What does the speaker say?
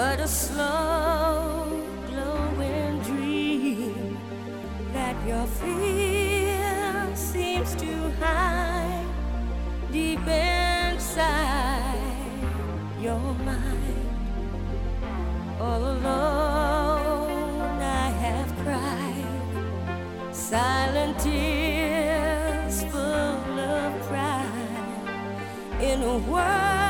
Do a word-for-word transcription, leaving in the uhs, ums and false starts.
but a slow glowing dream that your fear seems to hide deep inside your mind. All alone I have cried silent tears full of pride in a world